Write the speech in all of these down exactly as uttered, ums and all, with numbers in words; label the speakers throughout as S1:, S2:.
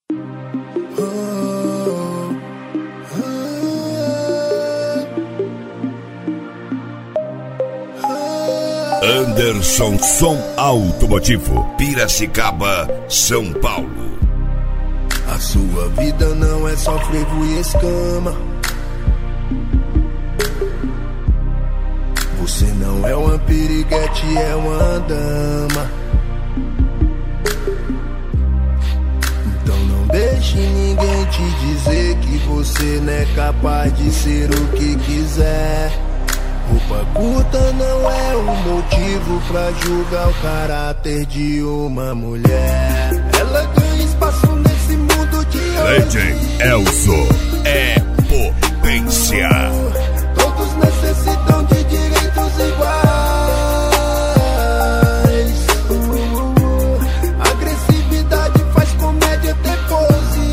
S1: Anderson Som Automotivo, Piracicaba, São Paulo.
S2: A sua vida não é só frevo e escama. Você não é uma piriguete, é uma dama. Então não deixe ninguém te dizer que você não é capaz de ser o que quiser. Roupa curta não é um motivo pra julgar o caráter de uma mulher. Ela ganha espaço nesse mundo de hoje.
S1: D J Elzo é potência.
S2: Todos necessitam de direitos iguais. uh, Agressividade faz comédia ter pose.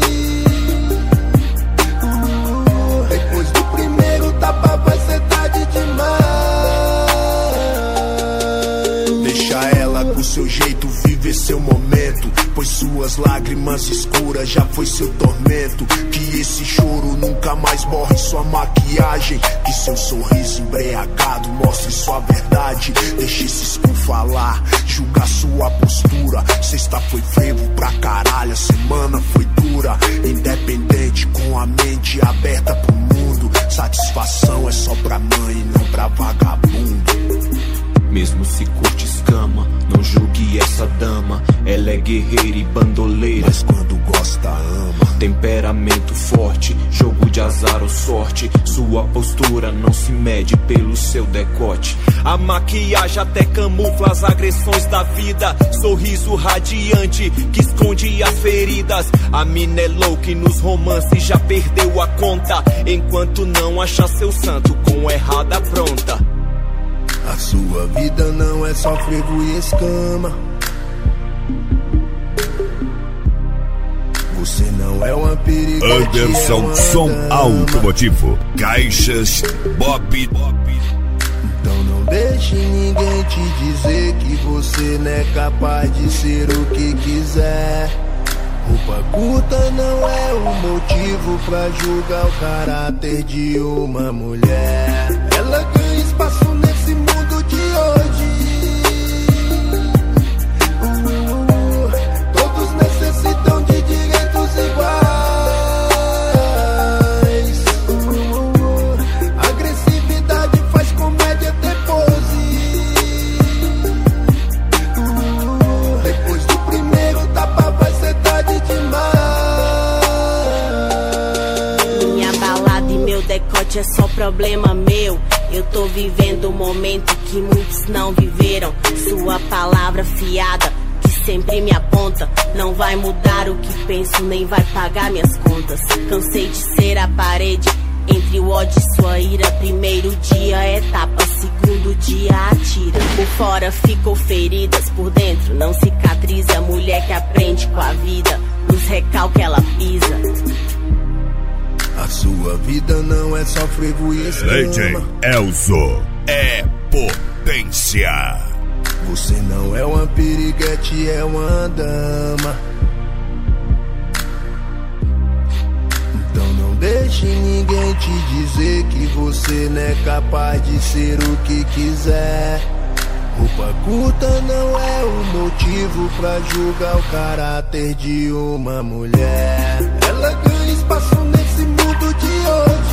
S2: uh, Depois do primeiro tapa vai ser tarde demais. Deixa ela com seu jeito viver seu momento, pois suas lágrimas escuras já foi seu tormento. Que esse choro nunca mais borre sua maquiagem. Que seu sorriso embriagado mostre sua verdade. Deixe esses por falar, julgar sua postura. Sexta foi frevo pra caralho, a semana foi dura. Independente, com a mente aberta pro mundo. Satisfação é só pra mãe e não pra vagabundo.
S3: Mesmo se curte escama, não julgue essa dama. Ela é guerreira e bandoleira,
S2: mas quando gosta ama.
S3: Temperamento forte, jogo de azar ou sorte. Sua postura não se mede pelo seu decote. A maquiagem até camufla as agressões da vida. Sorriso radiante que esconde as feridas. A mina é louca e nos romances já perdeu a conta. Enquanto não achar seu santo com errada pronta.
S2: A sua vida não é só frevo e escama. Você não é uma piriguete,
S1: Anderson
S2: é uma
S1: Som
S2: dama.
S1: Automotivo, Caixas Bob.
S2: Então não deixe ninguém te dizer que você não é capaz de ser o que quiser. Roupa curta não é um motivo pra julgar o caráter de uma mulher. Ela ganha espaço nesse mundo de hoje. uh, Todos necessitam de direitos iguais. uh, Agressividade faz comédia ter pose. uh, Depois do primeiro tapa vai ser tarde demais.
S4: Minha balada e meu decote é só problema meu. Eu tô vivendo um momento que muitos não viveram. Sua palavra fiada, que sempre me aponta, não vai mudar o que penso, nem vai pagar minhas contas. Cansei de ser a parede entre o ódio e sua ira. Primeiro dia é tapa, segundo dia atira. Por fora ficou feridas, por dentro não cicatriza. Mulher que aprende com a vida, nos recalque ela pisa.
S2: A sua vida não é só frevo e escama.
S1: D J Elzo é potência.
S2: Você não é uma piriguete, é uma dama. Então não deixe ninguém te dizer que você não é capaz de ser o que quiser. Roupa curta não é um motivo pra julgar o caráter de uma mulher. Ela ganha espaço nesse mundo de hoje.